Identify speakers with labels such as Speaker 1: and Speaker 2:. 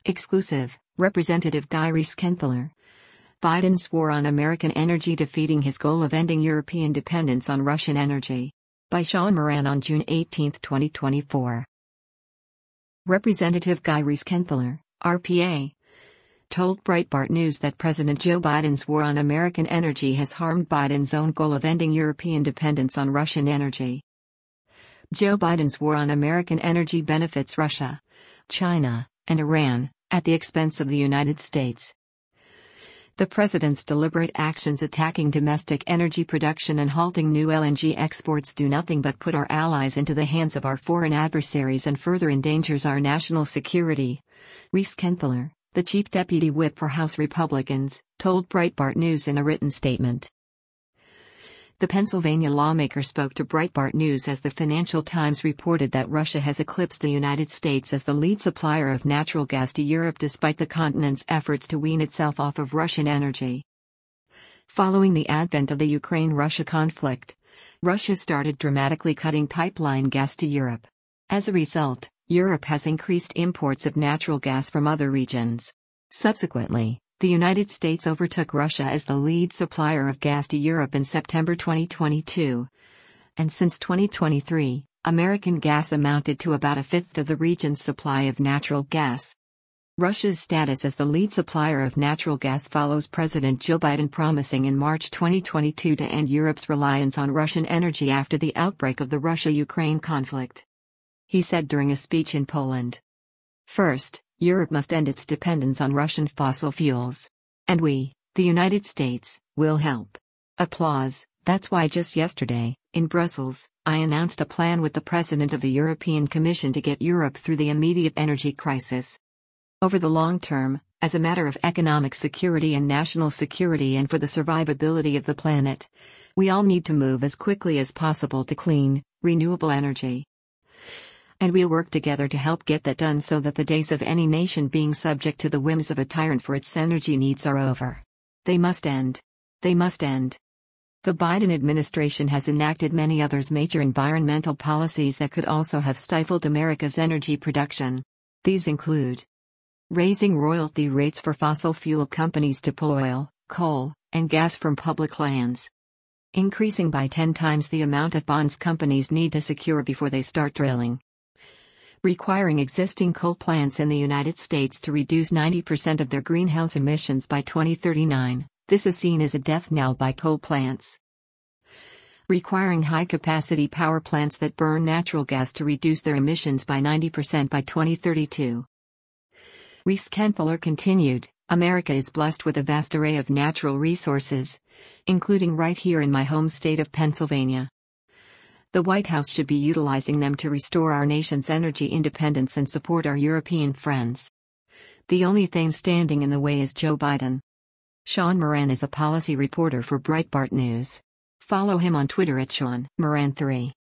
Speaker 1: Exclusive, Representative Guy Reschenthaler. Biden's war on American energy defeating his goal of ending European dependence on Russian energy. By Sean Moran on June 18, 2024. Representative Guy Reschenthaler, RPA, told Breitbart News that President Joe Biden's war on American energy has harmed Biden's own goal of ending European dependence on Russian energy. Joe Biden's war on American energy benefits Russia, China, and Iran, at the expense of the United States. The president's deliberate actions attacking domestic energy production and halting new LNG exports do nothing but put our allies into the hands of our foreign adversaries and further endangers our national security, Reschenthaler, the chief deputy whip for House Republicans, told Breitbart News in a written statement. The Pennsylvania lawmaker spoke to Breitbart News as the Financial Times reported that Russia has eclipsed the United States as the lead supplier of natural gas to Europe despite the continent's efforts to wean itself off of Russian energy. Following the advent of the Ukraine-Russia conflict, Russia started dramatically cutting pipeline gas to Europe. As a result, Europe has increased imports of natural gas from other regions. Subsequently, the United States overtook Russia as the lead supplier of gas to Europe in September 2022. And since 2023, American gas amounted to about a fifth of the region's supply of natural gas. Russia's status as the lead supplier of natural gas follows President Joe Biden promising in March 2022 to end Europe's reliance on Russian energy after the outbreak of the Russia-Ukraine conflict. He said during a speech in Poland. First, Europe must end its dependence on Russian fossil fuels. And we, the United States, will help. Applause. That's why just yesterday, in Brussels, I announced a plan with the President of the European Commission to get Europe through the immediate energy crisis. Over the long term, as a matter of economic security and national security and for the survivability of the planet, we all need to move as quickly as possible to clean, renewable energy. And we'll work together to help get that done so that the days of any nation being subject to the whims of a tyrant for its energy needs are over. They must end. They must end. The Biden administration has enacted many others major environmental policies that could also have stifled America's energy production. These include raising royalty rates for fossil fuel companies to pull oil, coal, and gas from public lands, increasing by 10 times the amount of bonds companies need to secure before they start drilling, requiring existing coal plants in the United States to reduce 90% of their greenhouse emissions by 2039. This is seen as a death knell by coal plants. Requiring high-capacity power plants that burn natural gas to reduce their emissions by 90% by 2032. Reschenthaler continued, America is blessed with a vast array of natural resources, including right here in my home state of Pennsylvania. The White House should be utilizing them to restore our nation's energy independence and support our European friends. The only thing standing in the way is Joe Biden. Sean Moran is a policy reporter for Breitbart News. Follow him on Twitter at Sean Moran 3.